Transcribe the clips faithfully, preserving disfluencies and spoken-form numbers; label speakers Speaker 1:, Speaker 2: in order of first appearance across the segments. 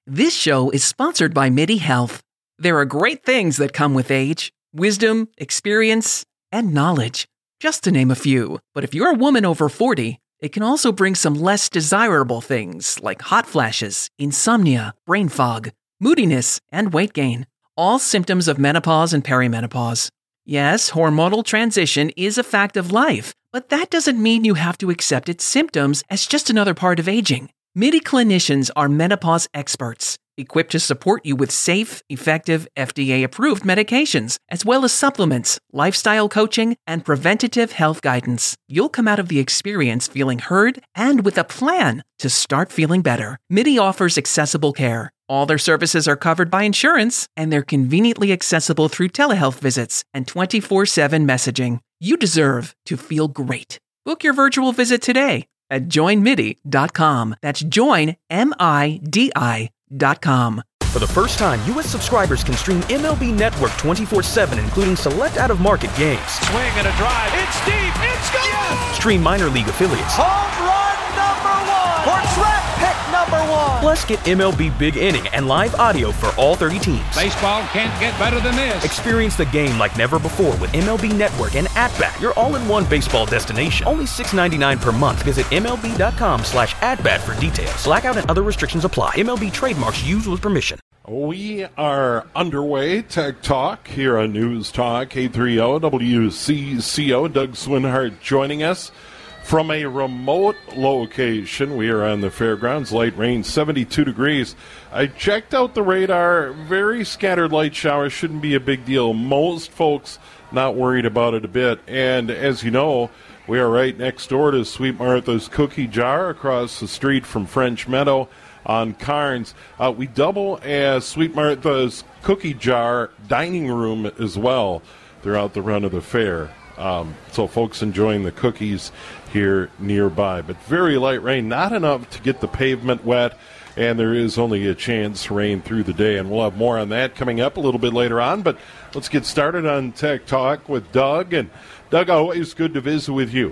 Speaker 1: This show is sponsored by MIDI Health. There are great things that come with age, wisdom, experience, and knowledge, just to name a few. But if you're a woman over forty, it can also bring some less desirable things like hot flashes, insomnia, brain fog, moodiness, and weight gain, all symptoms of menopause and perimenopause. Yes, hormonal transition is a fact of life, but that doesn't mean you have to accept its symptoms as just another part of aging. MIDI clinicians are menopause experts, equipped to support you with safe, effective, F D A-approved medications, as well as supplements, lifestyle coaching, and preventative health guidance. You'll come out of the experience feeling heard and with a plan to start feeling better. MIDI offers accessible care. All their services are covered by insurance, and they're conveniently accessible through telehealth visits and twenty-four seven messaging. You deserve to feel great. Book your virtual visit today at join midi dot com. That's join, M I D I dot com.
Speaker 2: For the first time, U S subscribers can stream M L B Network twenty-four seven, including select out-of-market games.
Speaker 3: Swing and a drive. It's deep. It's gone. Yes!
Speaker 2: Stream minor league affiliates.
Speaker 3: Home run number one. Portrait pick number one.
Speaker 2: Plus, get M L B Big Inning and live audio for all thirty teams.
Speaker 3: Baseball can't get better than this.
Speaker 2: Experience the game like never before with M L B Network and At-Bat, your all-in-one baseball destination. Only six dollars and ninety-nine cents per month. Visit M L B dot com slash at-bat for details. Blackout and other restrictions apply. M L B trademarks used with permission.
Speaker 4: We are underway. Tech Talk here on News Talk eight thirty W C C O. Doug Swinhart joining us from a remote location. We are on the fairgrounds. Light rain, seventy-two degrees. I checked out the radar. Very scattered light showers. Shouldn't be a big deal. Most folks not worried about it a bit. And as you know, we are right next door to Sweet Martha's Cookie Jar across the street from French Meadow on Carnes. Uh, we double as Sweet Martha's Cookie Jar dining room as well throughout the run of the fair. Um, so folks enjoying the cookies here nearby. But very light rain, not enough to get the pavement wet, and there is only a chance to rain through the day. And we'll have more on that coming up a little bit later on. But let's get started on Tech Talk with Doug. And Doug, always good to visit with you.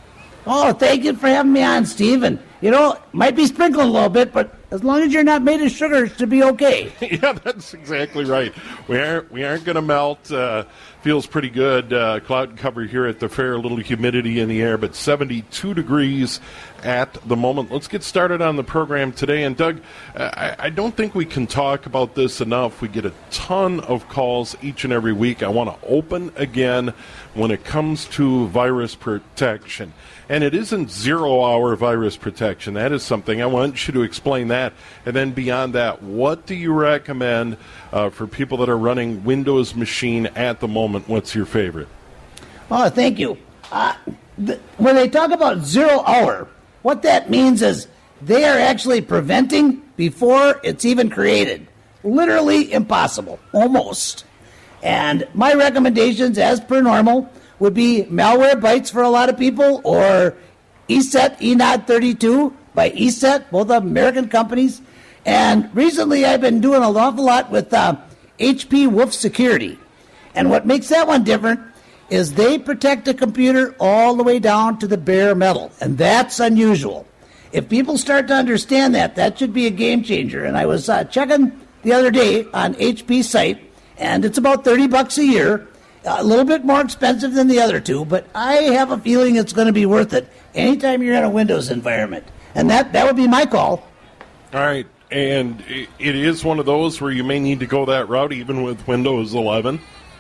Speaker 5: Oh, thank you for having me on, Steve. And, you know, might be sprinkling a little bit, but as long as you're not made of sugar, it should be okay.
Speaker 4: Yeah, that's exactly right. We aren't, we aren't going to melt. Uh, feels pretty good. Uh, cloud cover here at the fair, a little humidity in the air, but seventy-two degrees at the moment. Let's get started on the program today. And, Doug, I, I don't think we can talk about this enough. We get a ton of calls each and every week. I want to open again when it comes to virus protection. And it isn't zero-hour virus protection. That is something. I want you to explain that. And then beyond that, what do you recommend uh, for people that are running Windows Machine at the moment? What's your favorite?
Speaker 5: Oh, thank you. Uh, th- when they talk about zero-hour, what that means is they are actually preventing before it's even created. Literally impossible, almost. And my recommendations, as per normal, would be Malwarebytes for a lot of people, or ESET E N O D thirty-two by ESET, both American companies. And recently I've been doing an awful lot with uh, H P Wolf Security. And what makes that one different is they protect the computer all the way down to the bare metal, and that's unusual. If people start to understand that, that should be a game changer. And I was uh, checking the other day on H P's site, and it's about thirty bucks a year. A little bit more expensive than the other two, but I have a feeling it's going to be worth it anytime you're in a Windows environment. And that, that would be my call.
Speaker 4: All right. And it is one of those where you may need to go that route even with Windows eleven.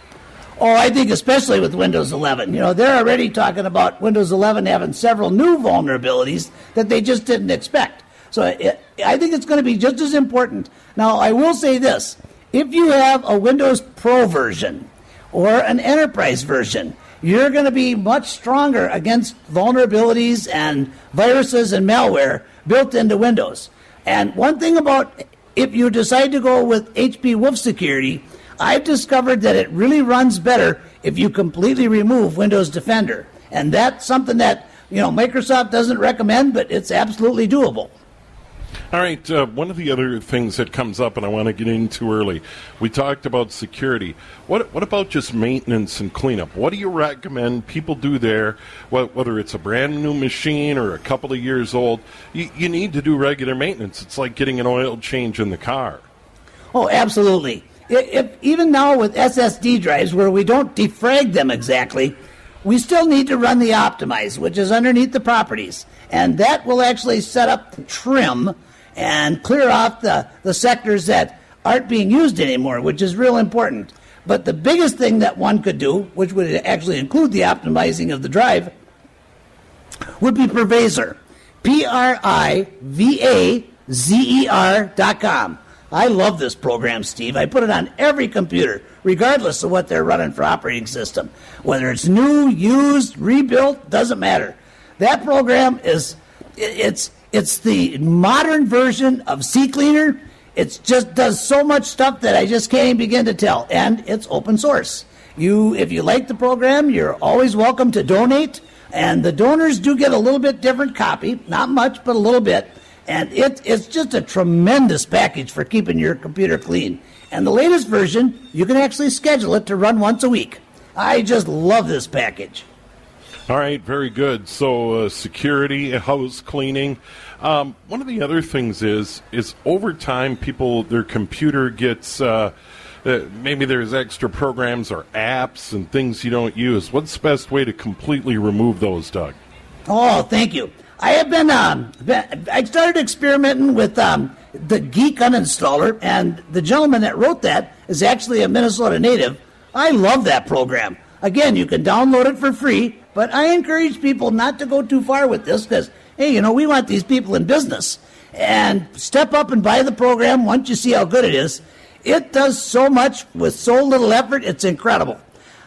Speaker 5: Oh, I think especially with Windows eleven. You know, they're already talking about Windows eleven having several new vulnerabilities that they just didn't expect. So it, I think it's going to be just as important. Now, I will say this. If you have a Windows Pro version or an enterprise version, you're going to be much stronger against vulnerabilities and viruses and malware built into Windows. And one thing about if you decide to go with H P Wolf Security, I've discovered that it really runs better if you completely remove Windows Defender. And that's something that, you know, Microsoft doesn't recommend, but it's absolutely doable.
Speaker 4: All right, uh, one of the other things that comes up, and I want to get into early, we talked about security. What what about just maintenance and cleanup? What do you recommend people do there, whether it's a brand new machine or a couple of years old? You, you need to do regular maintenance. It's like getting an oil change in the car.
Speaker 5: Oh, absolutely. If, if, even now with S S D drives where we don't defrag them exactly, we still need to run the Optimize, which is underneath the properties. And that will actually set up the trim and clear off the, the sectors that aren't being used anymore, which is real important. But the biggest thing that one could do, which would actually include the optimizing of the drive, would be Privazer. P R I V A Z E R dot com. I love this program, Steve. I put it on every computer, regardless of what they're running for operating system. Whether it's new, used, rebuilt, doesn't matter. That program is, it's it's the modern version of CCleaner. It just does so much stuff that I just can't even begin to tell. And it's open source. You, if you like the program, you're always welcome to donate. And the donors do get a little bit different copy. Not much, but a little bit. And it, it's just a tremendous package for keeping your computer clean. And the latest version, you can actually schedule it to run once a week. I just love this package.
Speaker 4: All right, very good. So uh, security, house cleaning. Um, one of the other things is, is over time, people, their computer gets, uh, uh, maybe there's extra programs or apps and things you don't use. What's the best way to completely remove those, Doug?
Speaker 5: Oh, thank you. I have been, um, been I started experimenting with um, the Geek Uninstaller, and the gentleman that wrote that is actually a Minnesota native. I love that program. Again, you can download it for free, but I encourage people not to go too far with this because, hey, you know, we want these people in business. And step up and buy the program once you see how good it is. It does so much with so little effort, it's incredible.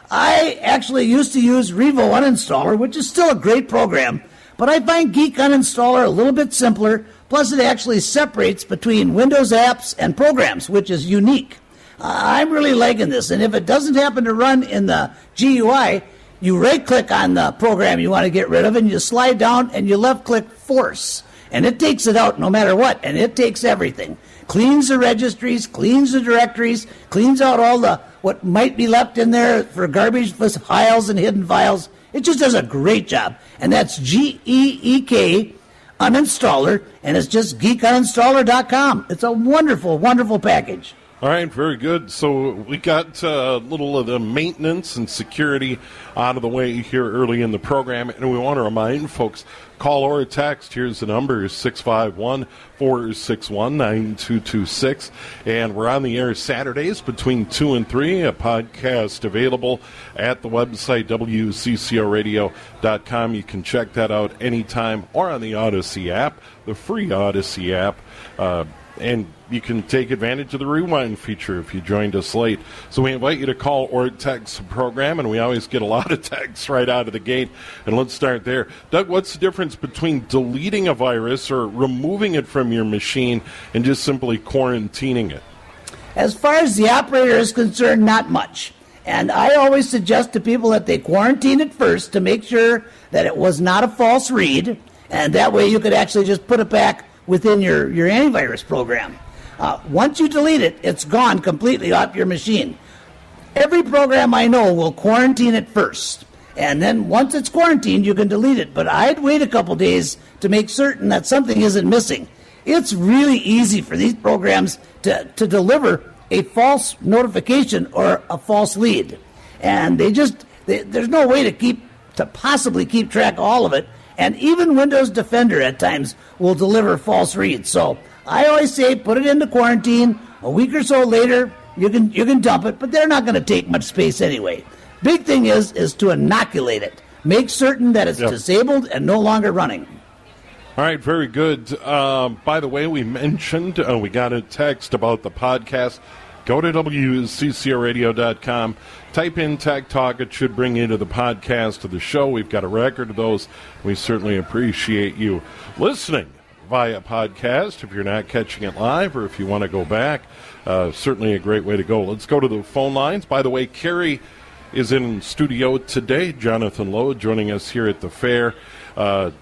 Speaker 5: I actually used to use Revo Uninstaller, which is still a great program, but I find Geek Uninstaller a little bit simpler, plus it actually separates between Windows apps and programs, which is unique. Uh, I'm really liking this, and if it doesn't happen to run in the G U I, you right-click on the program you want to get rid of, and you slide down and you left-click Force, and it takes it out no matter what, and it takes everything. Cleans the registries, cleans the directories, cleans out all the what might be left in there for garbage files and hidden files. It just does a great job, and that's G E E K Uninstaller, and it's just geek uninstaller dot com. It's a wonderful, wonderful package.
Speaker 4: All right, very good. So we got a uh, little of the maintenance and security out of the way here early in the program, and we want to remind folks, call or text. Here's the number, six five one, four six one, nine two two six, and we're on the air Saturdays between two and three, a podcast available at the website W C C O radio dot com. You can check that out anytime, or on the Odyssey app, the free Odyssey app, uh, and you can take advantage of the rewind feature if you joined us late. So we invite you to call or text the program, and we always get a lot of texts right out of the gate. And let's start there. Doug, what's the difference between deleting a virus or removing it from your machine and just simply quarantining it?
Speaker 5: As far as the operator is concerned, not much. And I always suggest to people that they quarantine it first to make sure that it was not a false read, and that way you could actually just put it back within your, your antivirus program. Uh, once you delete it, it's gone completely off your machine. Every program I know will quarantine it first. And then once it's quarantined, you can delete it. But I'd wait a couple days to make certain that something isn't missing. It's really easy for these programs to, to deliver a false notification or a false lead. And they just, they, there's no way to keep, to possibly keep track of all of it. And even Windows Defender at times will deliver false reads. So I always say put it into quarantine. A week or so later, you can you can dump it, but they're not going to take much space anyway. Big thing is is to inoculate it. Make certain that it's yep. disabled and no longer running.
Speaker 4: All right, very good. Um, by the way, we mentioned, uh, we got a text about the podcast. Go to W C C O radio dot com. Type in Tech Talk. It should bring you to the podcast of the show. We've got a record of those. We certainly appreciate you listening via podcast if you're not catching it live or if you want to go back. Uh, certainly a great way to go. Let's go to the phone lines. By the way, Carrie is in studio today. Jonathan Lowe joining us here at the fair. Uh,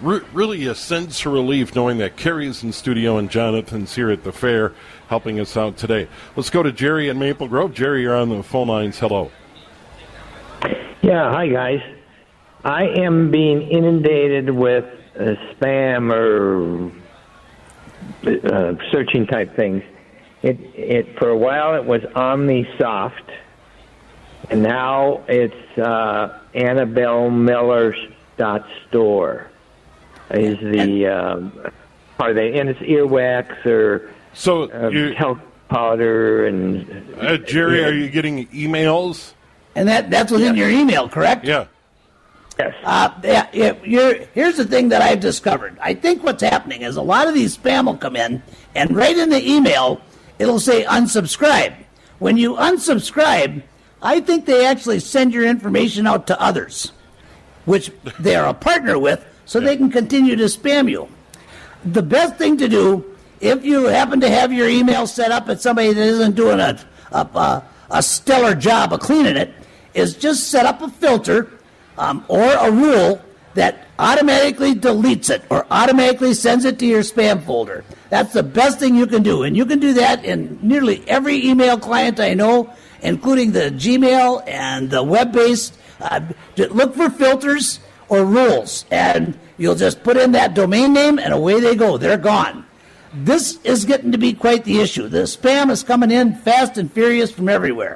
Speaker 4: re- really a sense of relief knowing that Carrie's in studio and Jonathan's here at the fair helping us out today. Let's go to Jerry in Maple Grove. Jerry, you're on the phone lines. Hello.
Speaker 6: Yeah, hi, guys. I am being inundated with uh, spam or uh, searching type things. It, it for a while it was OmniSoft, and now it's uh, Annabelle Miller's dot store is the um, are they and it's earwax or
Speaker 4: so
Speaker 6: uh,
Speaker 4: you,
Speaker 6: talc powder and
Speaker 4: uh, Jerry,
Speaker 6: uh,
Speaker 4: are you getting emails?
Speaker 5: And that that's within
Speaker 6: Yeah.
Speaker 5: your email, correct?
Speaker 4: Yeah.
Speaker 6: yes.
Speaker 5: Uh, yeah, yeah, you're, here's the thing that I've discovered. I think what's happening is a lot of these spam will come in, and right in the email, it'll say unsubscribe. When you unsubscribe, I think they actually send your information out to others, which they are a partner with, so they can continue to spam you. The best thing to do, if you happen to have your email set up at somebody that isn't doing a, a, a, a stellar job of cleaning it, is just set up a filter um, or a rule that automatically deletes it or automatically sends it to your spam folder. That's the best thing you can do. And you can do that in nearly every email client I know, including the Gmail and the web-based. Uh, look for filters or rules, and you'll just put in that domain name, and away they go. They're gone. This is getting to be quite the issue. The spam is coming in fast and furious from everywhere.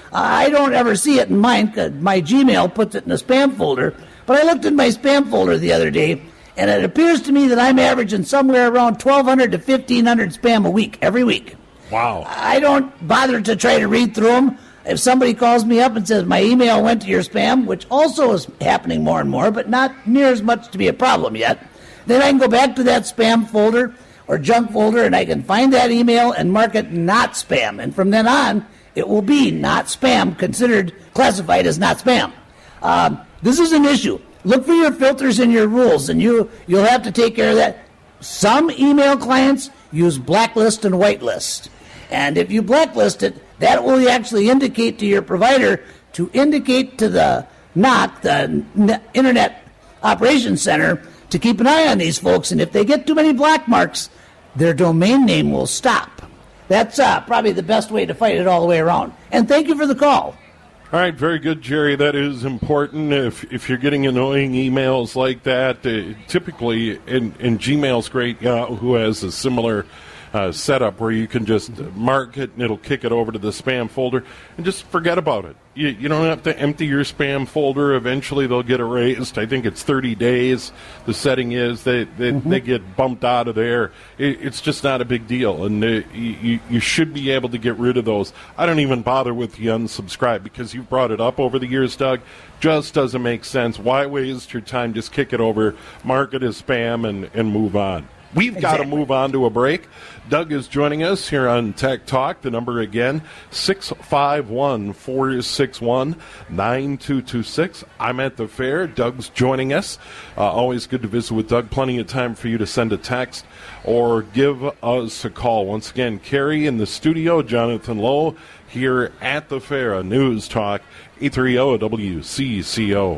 Speaker 5: I don't ever see it in mine, because my Gmail puts it in a spam folder, but I looked in my spam folder the other day, and it appears to me that I'm averaging somewhere around twelve hundred to fifteen hundred spam a week, every week.
Speaker 4: Wow.
Speaker 5: I don't bother to try to read through them. If somebody calls me up and says my email went to your spam, which also is happening more and more, but not near as much to be a problem yet, then I can go back to that spam folder or junk folder, and I can find that email and mark it not spam. And from then on, it will be not spam, considered classified as not spam. Um, this is an issue. Look for your filters and your rules, and you, you'll have to take care of that. Some email clients use blacklist and whitelist. And if you blacklist it, that will actually indicate to your provider to indicate to the N O C, the Internet Operations Center, to keep an eye on these folks. And if they get too many black marks, their domain name will stop. That's uh, probably the best way to fight it all the way around. And thank you for the call.
Speaker 4: All right, very good, Jerry. That is important. If if you're getting annoying emails like that, uh, typically, and, and Gmail's great, Yahoo has a similar uh, setup where you can just mark it and it'll kick it over to the spam folder and just forget about it. You, you don't have to empty your spam folder. Eventually they'll get erased. I think it's thirty days. The setting is they they, mm-hmm. they get bumped out of there. It, it's just not a big deal, and uh, you, you should be able to get rid of those. I don't even bother with the unsubscribe because you've brought it up over the years, Doug. Just doesn't make sense. Why waste your time? Just kick it over, mark it as spam, and, and move on. We've got exactly. to move on to a break. Doug is joining us here on Tech Talk. The number again, six five one, four six one, nine two two six. I'm at the fair. Doug's joining us. Uh, always good to visit with Doug. Plenty of time for you to send a text or give us a call. Once again, Carrie in the studio, Jonathan Lowe here at the fair on News Talk, eight thirty W C C O.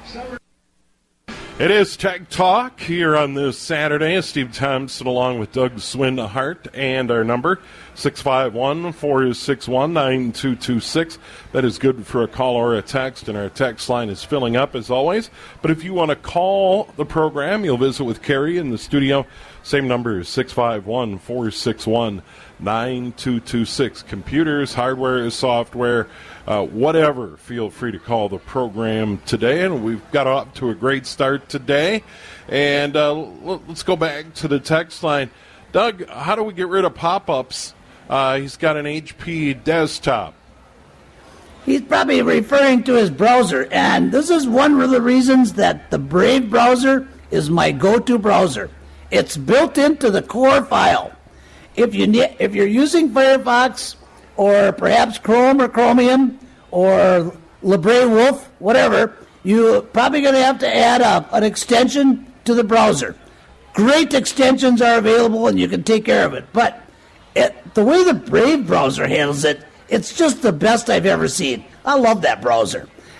Speaker 4: It is Tech Talk here on this Saturday. Steve Thompson along with Doug Swinhart, and our number, six five one, four six one, nine two two six. That is good for a call or a text, and our text line is filling up as always. But if you want to call the program, you'll visit with Carrie in the studio. Same number, six five one, four six one, nine two two six. Computers, hardware, software, uh, whatever, feel free to call the program today. And we've got up to a great start today. And uh, let's go back to the text line. Doug, how do we get rid of pop-ups? Uh, he's got an H P desktop.
Speaker 5: He's probably referring to his browser. And this is one of the reasons that the Brave browser is my go-to browser. It's built into the core file. If you ne- if you're using Firefox or perhaps Chrome or Chromium or Libre Wolf, whatever, you're probably going to have to add a, an extension to the browser. Great extensions are available and you can take care of it. But it, the way the Brave browser handles it, it's just the best I've ever seen. I love that browser.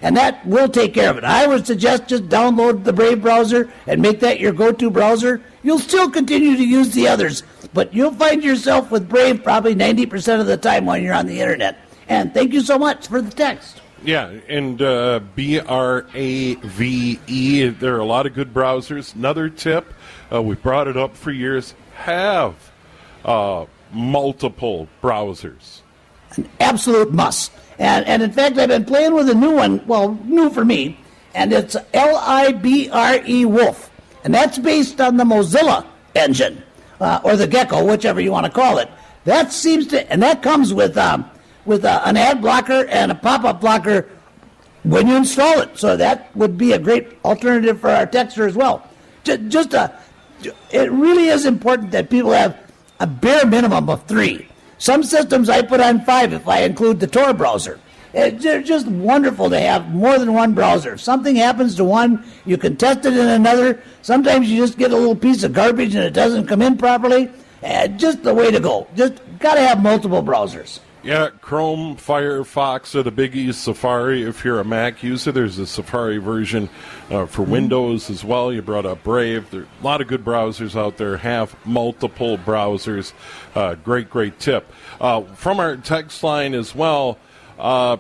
Speaker 5: and that will take care of it. I would suggest just download the Brave browser and make that your go-to browser. You'll still continue to use the others, but you'll find yourself with Brave probably ninety percent of the time when you're on the internet. And thank you so much for the text.
Speaker 4: Yeah, and uh, B R A V E, there are a lot of good browsers. Another tip, uh, we brought it up for years, have uh, multiple browsers.
Speaker 5: An absolute must. And, and in fact, I've been playing with a new one, well, new for me, and it's L I B R E Wolf. And that's based on the Mozilla engine, uh, or the Gecko, whichever you want to call it. That seems to, and that comes with um, with uh, an ad blocker and a pop-up blocker when you install it. So that would be a great alternative for our texter as well. Just, just a, it really is important that people have a bare minimum of three. Some systems I put on five if I include the Tor browser. It's just wonderful to have more than one browser. If something happens to one, you can test it in another. Sometimes you just get a little piece of garbage and it doesn't come in properly. And just the way to go. Just got to have multiple browsers.
Speaker 4: Yeah, Chrome, Firefox are the biggies. Safari, if you're a Mac user, there's a Safari version uh, for mm-hmm. Windows as well. You brought up Brave. There are a lot of good browsers out there. Have multiple browsers. Uh, great, great tip. Uh, from our text line as well, uh,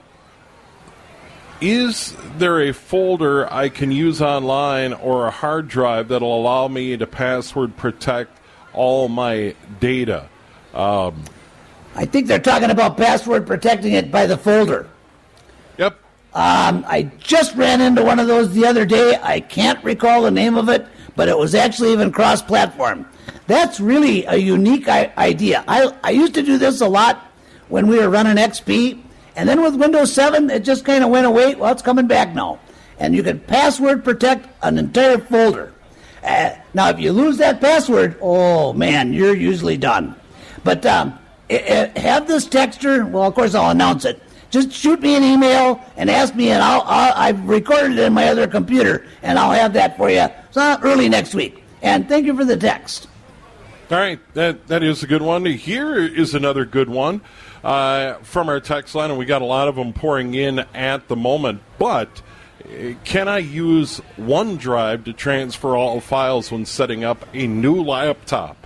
Speaker 4: is there a folder I can use online or a hard drive that will allow me to password protect all my data? Um,
Speaker 5: I think they're talking about password protecting it by the folder.
Speaker 4: Yep.
Speaker 5: Um, I just ran into one of those the other day. I can't recall the name of it, but it was actually even cross-platform. That's really a unique I- idea. I, I used to do this a lot when we were running X P, and then with Windows seven, it just kind of went away. Well, it's coming back now. And you can password protect an entire folder. Uh, now, if you lose that password, oh, man, you're usually done. But um, it, it, have this texter, well, of course, I'll announce it. Just shoot me an email and ask me, and I'll, I'll, I've recorded it in my other computer, and I'll have that for you so early next week. And thank you for the text.
Speaker 4: All right, that that is a good one. Here is another good one uh, from our text line, and we got a lot of them pouring in at the moment. But uh, can I use OneDrive to transfer all files when setting up a new laptop?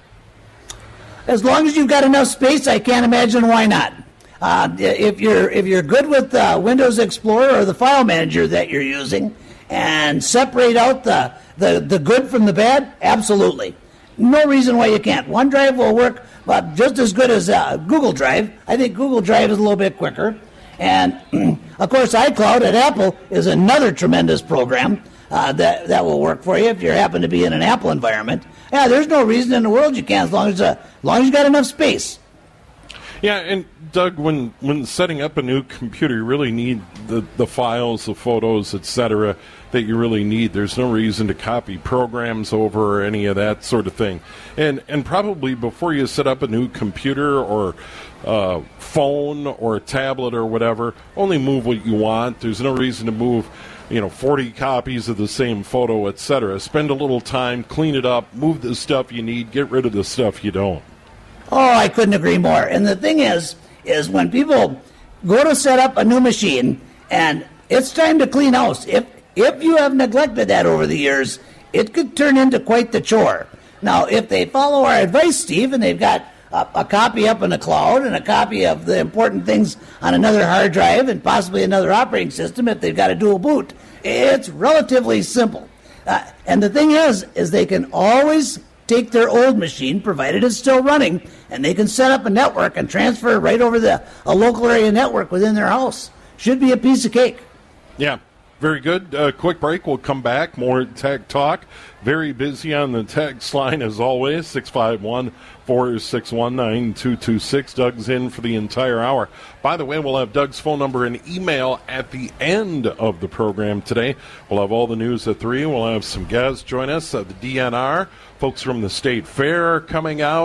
Speaker 5: As long as you've got enough space, I can't imagine why not. Uh, if you're if you're good with uh, Windows Explorer or the file manager that you're using, and separate out the, the, the good from the bad, absolutely. No reason why you can't. OneDrive will work but just as good as uh, Google Drive. I think Google Drive is a little bit quicker. And, of course, iCloud at Apple is another tremendous program uh, that, that will work for you if you happen to be in an Apple environment. Yeah, there's no reason in the world you can't as long as, uh, as long as you got enough space.
Speaker 4: Yeah, and Doug, when, when setting up a new computer, you really need the, the files, the photos, et cetera, that you really need. There's no reason to copy programs over or any of that sort of thing. And and probably before you set up a new computer or uh, phone or tablet or whatever, only move what you want. There's no reason to move, you know, forty copies of the same photo, et cetera. Spend a little time, clean it up, move the stuff you need, get rid of the stuff you don't.
Speaker 5: Oh, I couldn't agree more. And the thing is, is when people go to set up a new machine and it's time to clean house, if if you have neglected that over the years, it could turn into quite the chore. Now, if they follow our advice, Steve, and they've got a, a copy up in the cloud and a copy of the important things on another hard drive and possibly another operating system, if they've got a dual boot, it's relatively simple. Uh, and the thing is, is they can always take their old machine, provided it's still running, and they can set up a network and transfer right over the a local area network within their house. Should be a piece of cake.
Speaker 4: Yeah, very good. Uh, quick break. We'll come back. More Tech Talk. Very busy on the text line as always. six five one, four six one, nine two two six. Doug's in for the entire hour. By the way, we'll have Doug's phone number and email at the end of the program today. We'll have all the news at three. We'll have some guests join us. Uh, the D N R, folks from the State Fair are coming out.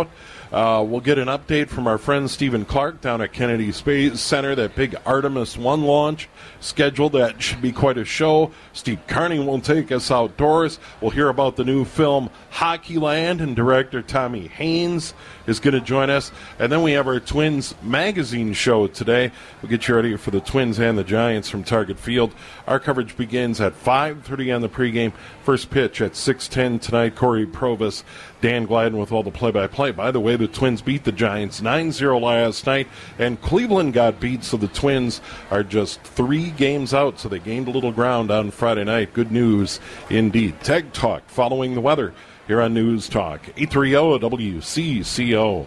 Speaker 4: Uh, we'll get an update from our friend Stephen Clark down at Kennedy Space Center, that big Artemis one launch scheduled. That should be quite a show. Steve Carney will take us outdoors. We'll hear about the new film Hockeyland, and director Tommy Haynes is going to join us. And then we have our Twins magazine show today. We'll get you ready for the Twins and the Giants from Target Field. Our coverage begins at five thirty on the pregame. First pitch at six ten tonight. Corey Provis, Dan Gladden with all the play-by-play. By the way, the Twins beat the Giants nine zero last night, and Cleveland got beat, so the Twins are just three games out, so they gained a little ground on Friday night. Good news indeed. Tech Talk following the weather here on News Talk eight thirty W C C O.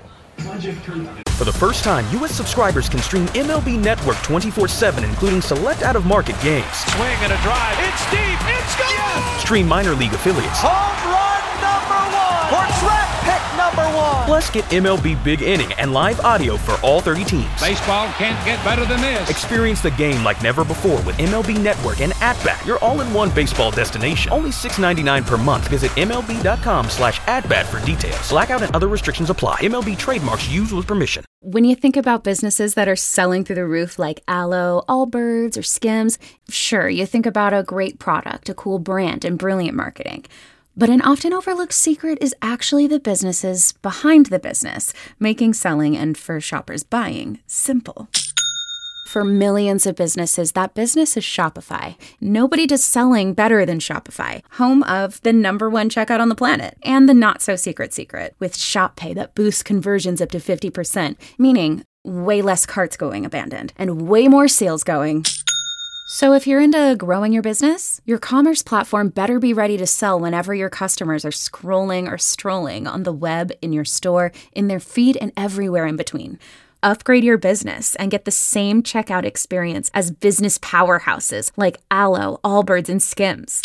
Speaker 2: For the first time, U S subscribers can stream M L B Network twenty-four seven, including select out-of-market games.
Speaker 3: Swing and a drive. It's deep. It's gone. Yes!
Speaker 2: Stream minor league affiliates.
Speaker 3: Home run number one. For track pick number one.
Speaker 2: Plus, get M L B Big Inning and live audio for all thirty teams.
Speaker 7: Baseball can't get better than this.
Speaker 2: Experience the game like never before with M L B Network and At-Bat, your all-in-one baseball destination. Only six ninety-nine per month. Visit M L B dot com slash at-bat for details. Blackout and other restrictions apply. M L B trademarks used with permission.
Speaker 8: When you think about businesses that are selling through the roof like Aloe, Allbirds, or Skims, sure, you think about a great product, a cool brand, and brilliant marketing. But an often overlooked secret is actually the businesses behind the business, making selling and, for shoppers, buying simple. For millions of businesses, that business is Shopify. Nobody does selling better than Shopify, home of the number one checkout on the planet, and the not-so-secret secret, with Shop Pay that boosts conversions up to fifty percent, meaning way less carts going abandoned, and way more sales going. So if you're into growing your business, your commerce platform better be ready to sell whenever your customers are scrolling or strolling on the web, in your store, in their feed, and everywhere in between. Upgrade your business and get the same checkout experience as business powerhouses like Aloe, Allbirds, and Skims.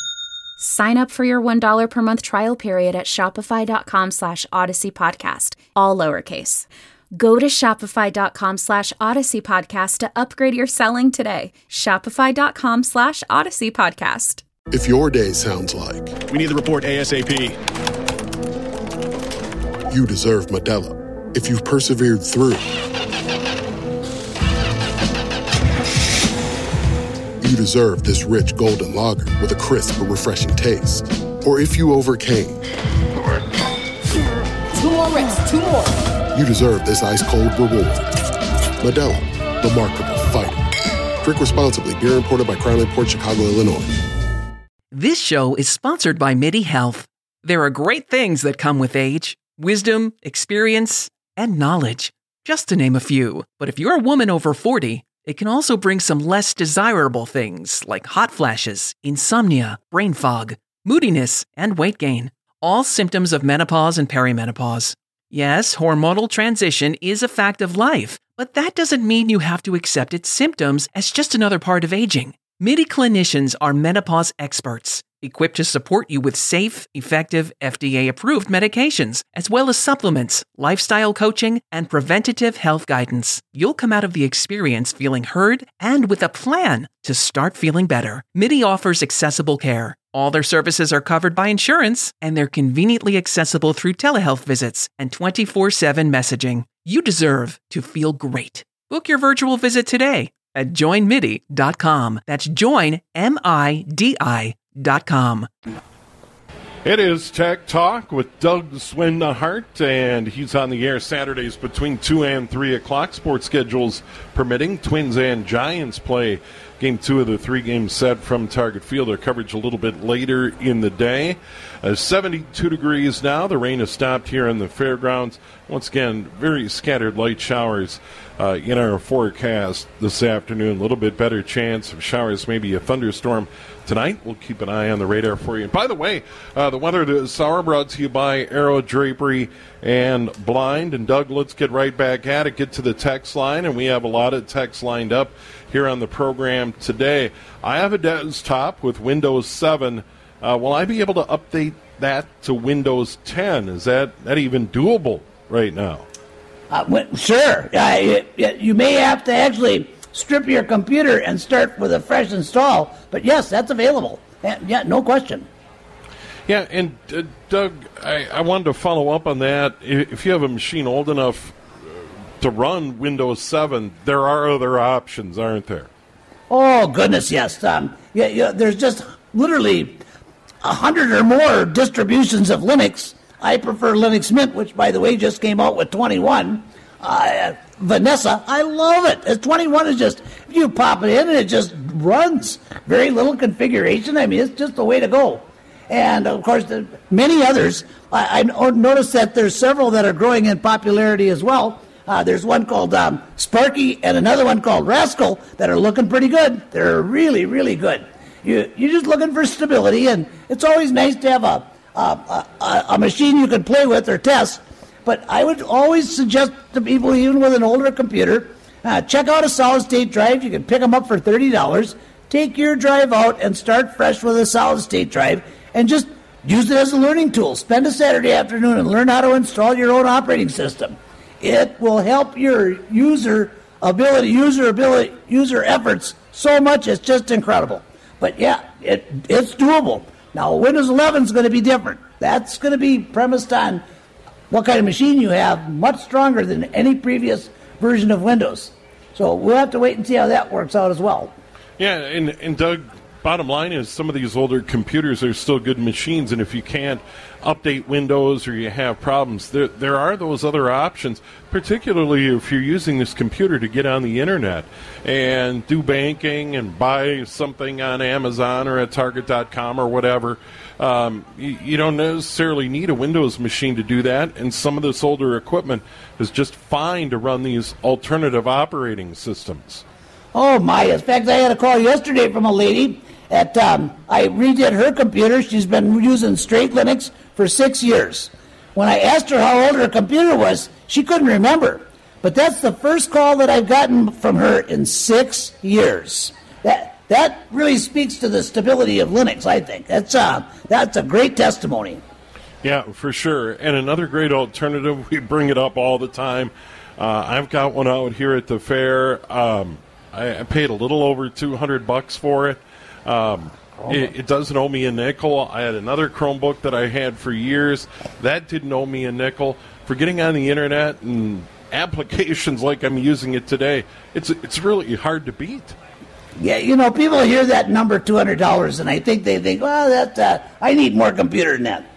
Speaker 8: Sign up for your one dollar per month trial period at shopify.com slash Odyssey Podcast, all lowercase. Go to shopify.com slash Odyssey Podcast to upgrade your selling today. Shopify.com slash Odyssey Podcast.
Speaker 9: If your day sounds like...
Speaker 10: We need the report ASAP.
Speaker 9: You deserve Modelo. If you've persevered through, you deserve this rich golden lager with a crisp but refreshing taste. Or if you overcame.
Speaker 11: Two more reps, two more.
Speaker 9: You deserve this ice-cold reward. Modelo, the Remarkable Fighter. Drink responsibly. Beer imported by Crown Imports, Chicago, Illinois.
Speaker 1: This show is sponsored by MIDI Health. There are great things that come with age. Wisdom, experience, and knowledge, just to name a few. But if you're a woman over forty, it can also bring some less desirable things like hot flashes, insomnia, brain fog, moodiness, and weight gain. All symptoms of menopause and perimenopause. Yes, hormonal transition is a fact of life, but that doesn't mean you have to accept its symptoms as just another part of aging. MIDI clinicians are menopause experts, equipped to support you with safe, effective, F D A-approved medications, as well as supplements, lifestyle coaching, and preventative health guidance. You'll come out of the experience feeling heard and with a plan to start feeling better. MIDI offers accessible care. All their services are covered by insurance, and they're conveniently accessible through telehealth visits and twenty-four seven messaging. You deserve to feel great. Book your virtual visit today at join midi dot com. That's join, M I D I dot com.
Speaker 4: It is Tech Talk with Doug Swindahart, and he's on the air Saturdays between two and three o'clock. Sports schedules permitting. Twins and Giants play game two of the three-game set from Target Field. Their coverage a little bit later in the day. Uh, seventy-two degrees now. The rain has stopped here in the fairgrounds. Once again, very scattered light showers uh, in our forecast this afternoon. A little bit better chance of showers, maybe a thunderstorm tonight. We'll keep an eye on the radar for you. And by the way, uh, the weather this hour brought to you by Arrow Drapery and Blind. And Doug, let's get right back at it. Get to the text line, and we have a lot of texts lined up here on the program today. I have a desktop with Windows seven. Uh, will I be able to update that to Windows ten? Is that, that even doable right now?
Speaker 5: Uh, well, sure. Uh, you, you may have to actually strip your computer and start with a fresh install, but yes, that's available. Yeah, no question.
Speaker 4: Yeah, and uh, Doug, I, I wanted to follow up on that. If you have a machine old enough to run Windows seven, there are other options, aren't there?
Speaker 5: Oh, goodness, yes. Um, yeah, yeah, there's just literally a hundred or more distributions of Linux. I prefer Linux Mint, which, by the way, just came out with twenty-one. Uh, Vanessa, I love it. As twenty-one is just, you pop it in and it just runs. Very little configuration. I mean, it's just the way to go. And, of course, the, many others. I, I noticed that there's several that are growing in popularity as well. Uh, there's one called um, Sparky and another one called Rascal that are looking pretty good. They're really, really good. You, you're just looking for stability, and it's always nice to have a, a, a, a machine you can play with or test. But I would always suggest to people, even with an older computer, uh, check out a solid-state drive. You can pick them up for thirty dollars. Take your drive out and start fresh with a solid-state drive, and just use it as a learning tool. Spend a Saturday afternoon and learn how to install your own operating system. It will help your user ability, user ability, user efforts so much. It's just incredible. But yeah, it it's doable. Now, Windows eleven is going to be different. That's going to be premised on what kind of machine you have, much stronger than any previous version of Windows. So we'll have to wait and see how that works out as well.
Speaker 4: Yeah, and, and Doug, bottom line is some of these older computers are still good machines, and if you can't update Windows or you have problems, there there are those other options, particularly if you're using this computer to get on the internet and do banking and buy something on Amazon or at Target dot com or whatever. Um, you, you don't necessarily need a Windows machine to do that, and some of this older equipment is just fine to run these alternative operating systems.
Speaker 5: Oh, my. In fact, I had a call yesterday from a lady at, um, I redid her computer. She's been using straight Linux for six years. When I asked her how old her computer was, she couldn't remember. But that's the first call that I've gotten from her in six years. That that really speaks to the stability of Linux, I think. That's, uh, that's a great testimony.
Speaker 4: Yeah, for sure. And another great alternative, we bring it up all the time. Uh, I've got one out here at the fair. Um, I, I paid a little over two hundred bucks for it. Um, it. It doesn't owe me a nickel. I had another Chromebook that I had for years. That didn't owe me a nickel. For getting on the internet and applications like I'm using it today, it's it's really hard to beat.
Speaker 5: Yeah, you know, people hear that number two hundred dollars, and I think they think, well, that uh, I need more computer than that.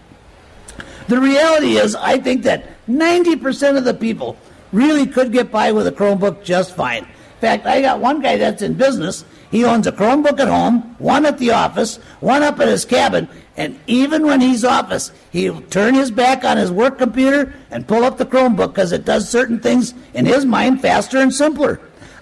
Speaker 5: The reality is, I think that ninety percent of the people really could get by with a Chromebook just fine. In fact, I got one guy that's in business. He owns a Chromebook at home, one at the office, one up at his cabin, and even when he's office, he'll turn his back on his work computer and pull up the Chromebook because it does certain things in his mind faster and simpler.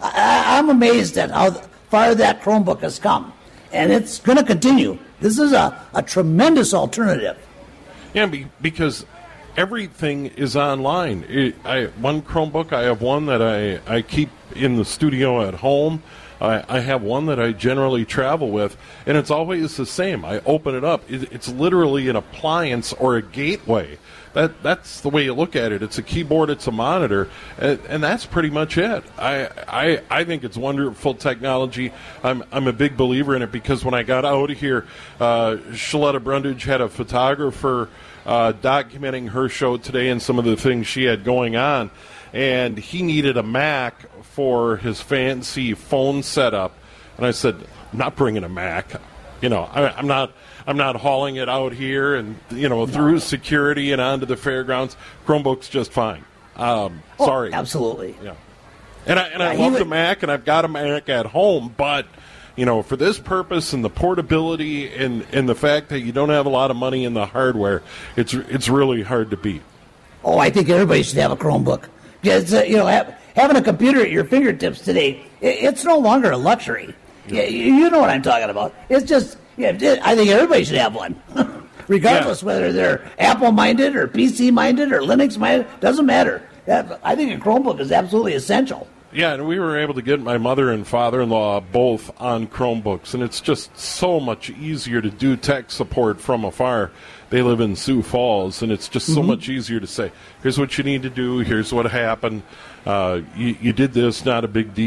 Speaker 5: I, I'm amazed at how far that Chromebook has come, and it's going to continue. This is a, a tremendous alternative.
Speaker 4: Yeah, because everything is online. It, I, one Chromebook, I have one that I, I keep in the studio at home. I, I have one that I generally travel with, and it's always the same. I open it up. It, it's literally an appliance or a gateway. That That's the way you look at it. It's a keyboard, it's a monitor, and, and that's pretty much it. I, I I think it's wonderful technology. I'm I'm a big believer in it because when I got out here, uh, Shaletta Brundage had a photographer uh, documenting her show today and some of the things she had going on, and he needed a Mac for his fancy phone setup, and I said, I'm not bringing a Mac. You know, I, I'm not. I'm not hauling it out here and, you know, through security and onto the fairgrounds. Chromebook's just fine. Um,
Speaker 5: oh,
Speaker 4: sorry.
Speaker 5: Absolutely.
Speaker 4: Yeah. And I and I
Speaker 5: yeah,
Speaker 4: love
Speaker 5: would...
Speaker 4: the Mac, and I've got a Mac at home, but, you know, for this purpose and the portability and, and the fact that you don't have a lot of money in the hardware, it's it's really hard to beat.
Speaker 5: Oh, I think everybody should have a Chromebook. It's, uh, you know, have, having a computer at your fingertips today, it, it's no longer a luxury. Yeah. You, you know what I'm talking about. It's just... Yeah, I think everybody should have one, regardless yeah. whether they're Apple-minded or P C-minded or Linux-minded. Doesn't matter. That, I think a Chromebook is absolutely essential.
Speaker 4: Yeah, and we were able to get my mother and father-in-law both on Chromebooks, and it's just so much easier to do tech support from afar. They live in Sioux Falls, and it's just so mm-hmm. much easier to say, here's what you need to do, here's what happened, uh, you, you did this, not a big deal.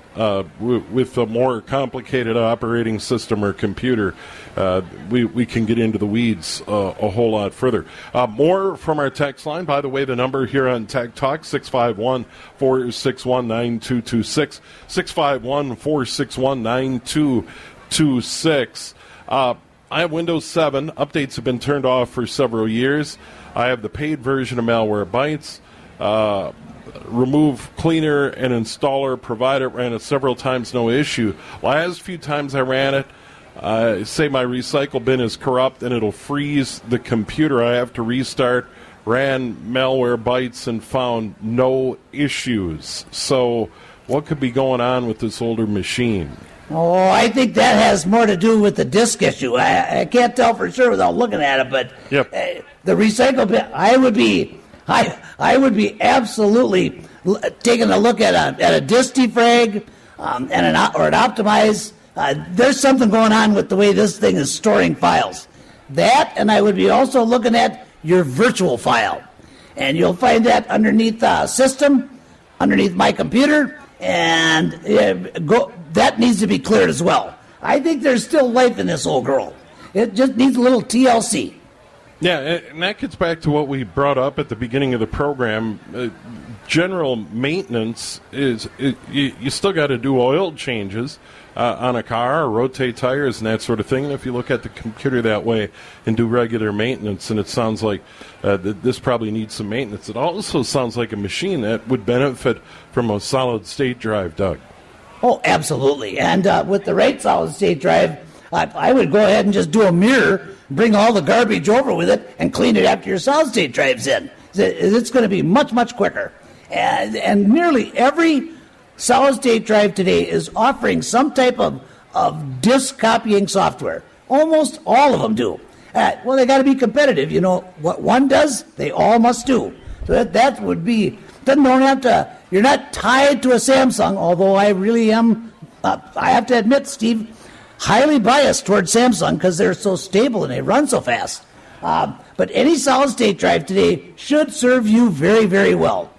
Speaker 4: Uh, w- with a more complicated operating system or computer, uh, we, we can get into the weeds uh, a whole lot further. Uh, more from our text line. By the way, the number here on Tech Talk, six five one, four six one, nine two two six, six five one, four six one, nine two two six. Uh, I have Windows seven. Updates have been turned off for several years. I have the paid version of Malwarebytes. Uh, remove cleaner and installer, provide it, ran it several times, no issue. Last few times I ran it, uh, say my recycle bin is corrupt and it'll freeze the computer. I have to restart, ran Malwarebytes and found no issues. So what could be going on with this older machine?
Speaker 5: Oh, I think that has more to do with the disk issue. I, I can't tell for sure without looking at it, but
Speaker 4: yep.
Speaker 5: uh, the recycle bin, I would be... I I would be absolutely l- taking a look at a at a disk defrag um, and an or an optimize. Uh, there's something going on with the way this thing is storing files. That, and I would be also looking at your virtual file, and you'll find that underneath uh, system, underneath my computer, and uh, go. That needs to be cleared as well. I think there's still life in this old girl. It just needs a little T L C.
Speaker 4: Yeah, and that gets back to what we brought up at the beginning of the program. Uh, general maintenance is, it, you, you still got to do oil changes uh, on a car, or rotate tires and that sort of thing. And if you look at the computer that way and do regular maintenance, and it sounds like uh, that this probably needs some maintenance, it also sounds like a machine that would benefit from a solid-state drive, Doug.
Speaker 5: Oh, absolutely. And uh, with the right solid-state drive, I, I would go ahead and just do a mirror, bring all the garbage over with it, and clean it after your solid-state drive's in. It's going to be much, much quicker. And, and nearly every solid-state drive today is offering some type of, of disk copying software. Almost all of them do. Uh, well, they got to be competitive. You know, what one does, they all must do. So that, that would be, doesn't don't have to, you're not tied to a Samsung, although I really am, uh, I have to admit, Steve, highly biased towards Samsung because they're so stable and they run so fast. Uh, but any solid-state drive today should serve you very, very well.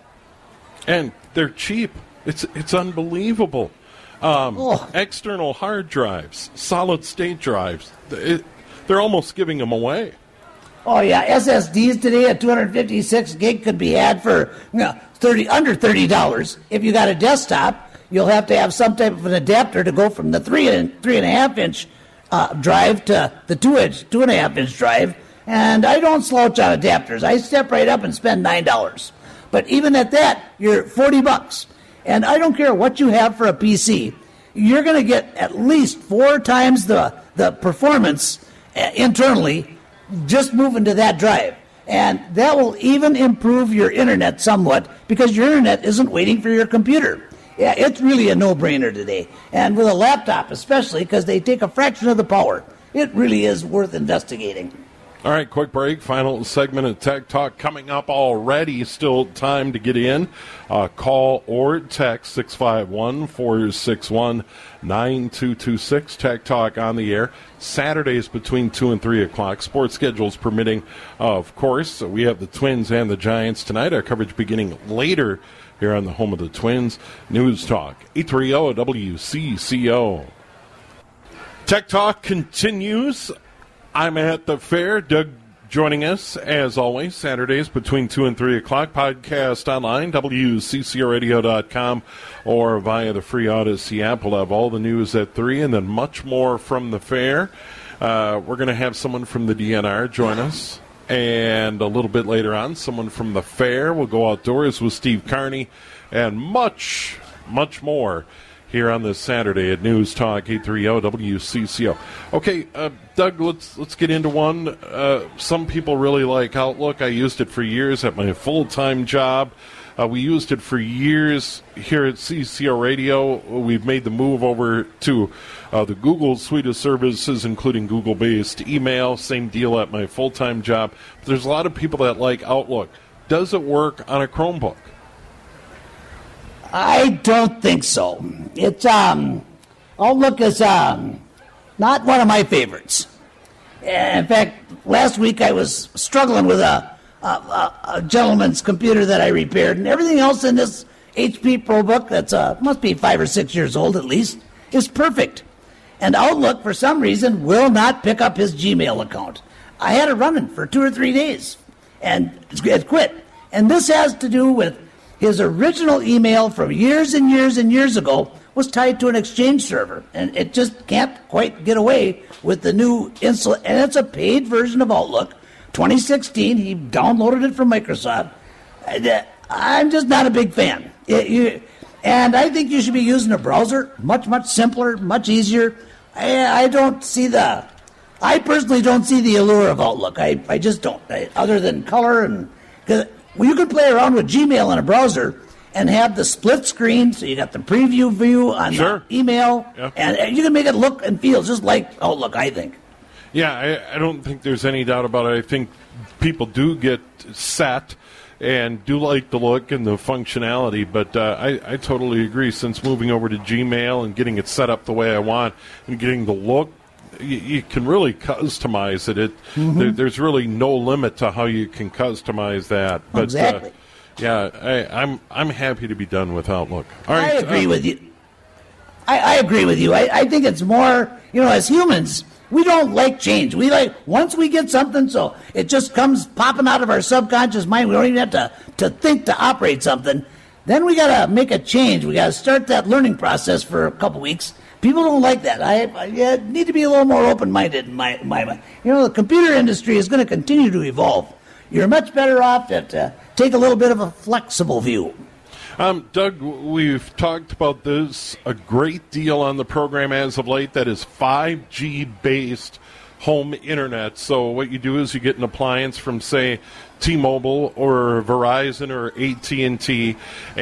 Speaker 4: And they're cheap. It's it's unbelievable. Um, oh. External hard drives, solid-state drives, it, they're almost giving them away.
Speaker 5: Oh, yeah. S S Ds today at two hundred fifty-six gig could be had for you know, thirty under thirty dollars. If you got a desktop, you'll have to have some type of an adapter to go from the three and three and a half inch uh, drive to the two inch, two and a half inch drive. And I don't slouch on adapters. I step right up and spend nine dollars. But even at that, you're forty bucks. And I don't care what you have for a P C. You're going to get at least four times the the performance uh, internally just moving to that drive. And that will even improve your internet somewhat because your internet isn't waiting for your computer. Yeah, it's really a no-brainer today. And with a laptop especially because they take a fraction of the power. It really is worth investigating.
Speaker 4: All right, quick break. Final segment of Tech Talk coming up already. Still time to get in. Uh, call or text six five one, four six one, nine two two six. Tech Talk on the air. Saturdays between two and three o'clock. Sports schedules permitting, uh, of course. So we have the Twins and the Giants tonight. Our coverage beginning later here on the home of the Twins. News Talk, eight thirty W C C O. Tech Talk continues. I'm at the fair. Doug joining us, as always, Saturdays between two and three o'clock. Podcast online, W C C O radio dot com, or via the free Odyssey app. We'll have all the news at three and then much more from the fair. Uh, we're going to have someone from the D N R join us. And a little bit later on, someone from the fair will go outdoors with Steve Carney and much, much more here on this Saturday at News Talk eight thirty W C C O. Okay, uh, Doug, let's let's get into one. Uh, some people really like Outlook. I used it for years at my full-time job. Uh, we used it for years here at C C O Radio. We've made the move over to uh, the Google suite of services, including Google-based email. Same deal at my full-time job. But there's a lot of people that like Outlook. Does it work on a Chromebook?
Speaker 5: I don't think so. It's um, Outlook is um, not one of my favorites. In fact, last week I was struggling with a, a, a, a gentleman's computer that I repaired, and everything else in this H P ProBook, that's uh, must be five or six years old at least, is perfect. And Outlook, for some reason, will not pick up his Gmail account. I had it running for two or three days, and it quit. And this has to do with his original email from years and years and years ago was tied to an Exchange server, and it just can't quite get away with the new install. And it's a paid version of Outlook, twenty sixteen. He downloaded it from Microsoft. I'm just not a big fan. It, you, and I think you should be using a browser, much, much simpler, much easier. I, I don't see the, I personally don't see the allure of Outlook. I, I just don't, I, other than color. And cause well, you can play around with Gmail in a browser and have the split screen, so you got the preview view on
Speaker 4: sure.
Speaker 5: the email,
Speaker 4: yeah.
Speaker 5: and, and you can make it look and feel just like Outlook, I think.
Speaker 4: Yeah, I, I don't think there's any doubt about it. I think people do get set and do like the look and the functionality, but uh, I, I totally agree. Since moving over to Gmail and getting it set up the way I want and getting the look, you, you can really customize it. it mm-hmm. there, there's really no limit to how you can customize that. But,
Speaker 5: exactly.
Speaker 4: Uh, yeah, I, I'm I'm happy to be done with Outlook. All right,
Speaker 5: I agree
Speaker 4: uh,
Speaker 5: with you. I, I agree with you. I, I think it's more, you know, as humans, we don't like change. We like, once we get something, so it just comes popping out of our subconscious mind. We don't even have to, to think to operate something. Then we got to make a change. We got to start that learning process for a couple weeks. People don't like that. I, I yeah, need to be a little more open-minded in my, my mind. You know, the computer industry is going to continue to evolve. You're much better off to uh, take a little bit of a flexible view.
Speaker 4: Um, Doug, we've talked about this a great deal on the program as of late. That is five G based home internet. So what you do is you get an appliance from, say, T-Mobile or Verizon or A T and T,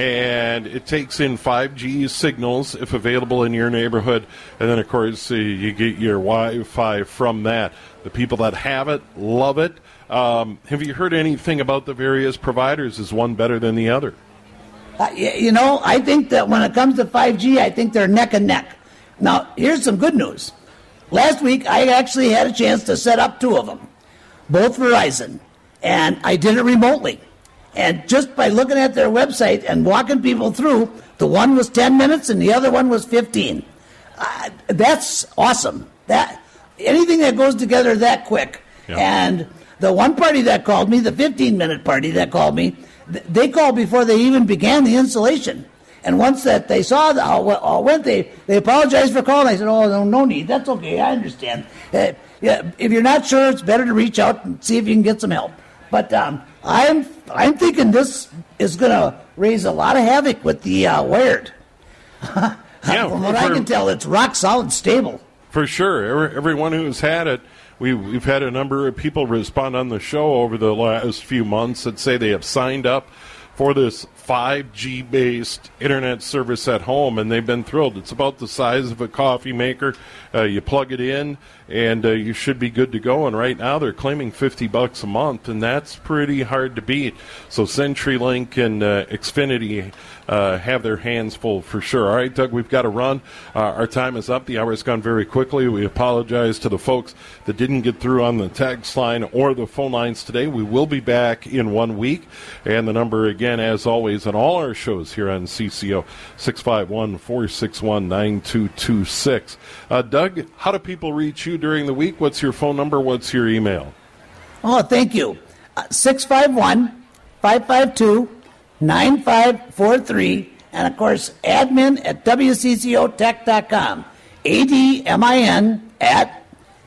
Speaker 4: and it takes in five G signals if available in your neighborhood, and then, of course, uh, you get your Wi-Fi from that. The people that have it love it. Um, have you heard anything about the various providers? Is one better than the other?
Speaker 5: Uh, you know, I think that when it comes to five G, I think they're neck and neck. Now, here's some good news. Last week, I actually had a chance to set up two of them, both Verizon, and I did it remotely. And just by looking at their website and walking people through, the one was ten minutes and the other one was fifteen. Uh, that's awesome. That anything that goes together that quick.
Speaker 4: Yeah.
Speaker 5: And the one party that called me, the fifteen-minute party that called me, th- they called before they even began the installation. And once that they saw the, how all went, they, they apologized for calling. I said, oh, no, no need. That's okay. I understand. Uh, yeah, if you're not sure, it's better to reach out and see if you can get some help. But um, I'm I'm thinking this is going to raise a lot of havoc with the uh, wired.
Speaker 4: Yeah,
Speaker 5: From what
Speaker 4: for,
Speaker 5: I can tell, it's rock solid stable.
Speaker 4: For sure. Every, everyone who's had it, we, we've had a number of people respond on the show over the last few months that say they have signed up for this five G based internet service at home, and they've been thrilled. It's about the size of a coffee maker. Uh, you plug it in, and uh, you should be good to go. And right now they're claiming fifty bucks a month, and that's pretty hard to beat. So CenturyLink and uh, Xfinity uh, have their hands full for sure. All right, Doug, we've got to run. Uh, our time is up. The hour has gone very quickly. We apologize to the folks that didn't get through on the text line or the phone lines today. We will be back in one week, and the number again, as always, on all our shows here on C C O, six five one, four six one, nine two two six. Uh, Doug, how do people reach you during the week? What's your phone number? What's your email?
Speaker 5: Oh, thank you. Uh, six five one, five five two, nine five four three. And, of course, admin at W C C O tech dot com. A D M I N at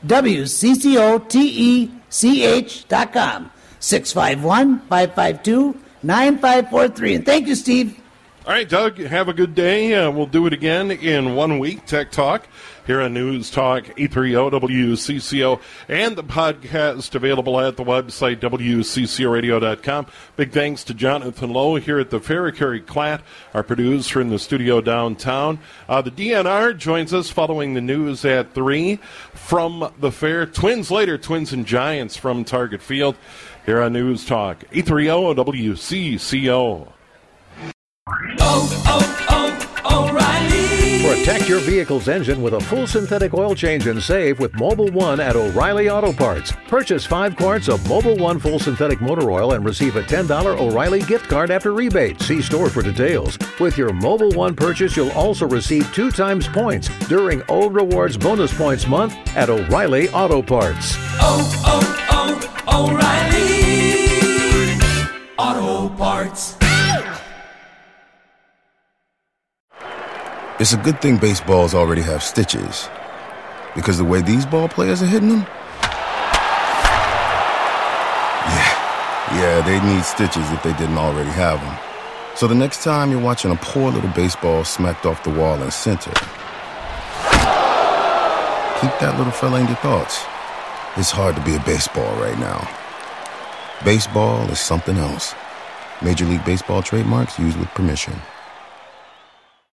Speaker 5: W C C O T E C H dot com. six five one, five five two, nine five four three. And thank you, Steve.
Speaker 4: All right, Doug, have a good day. Uh, we'll do it again in one week, Tech Talk, here on News Talk eight thirty W C C O, and the podcast available at the website, W C C O radio dot com. Big thanks to Jonathan Lowe here at the fair, Carrie Klatt, our producer in the studio downtown. Uh, the D N R joins us following the news at three from the fair. Twins later, Twins and Giants from Target Field, here on News Talk eight thirty W C C O.
Speaker 10: Oh, oh, oh, O'Reilly.
Speaker 11: For a
Speaker 10: Protect your vehicle's engine with a full synthetic oil change and save with Mobil one at O'Reilly Auto Parts. Purchase five quarts of Mobil one full synthetic motor oil and receive a ten dollars O'Reilly gift card after rebate. See store for details. With your Mobil one purchase, you'll also receive two times points during O Rewards Bonus Points Month at O'Reilly Auto Parts.
Speaker 11: Oh, oh, oh, O'Reilly Auto Parts.
Speaker 12: It's a good thing baseballs already have stitches, because the way these ball players are hitting them, yeah, yeah, they need stitches if they didn't already have them. So the next time you're watching a poor little baseball smacked off the wall in center, keep that little fella in your thoughts. It's hard to be a baseball right now. Baseball is something else. Major League Baseball trademarks used with permission.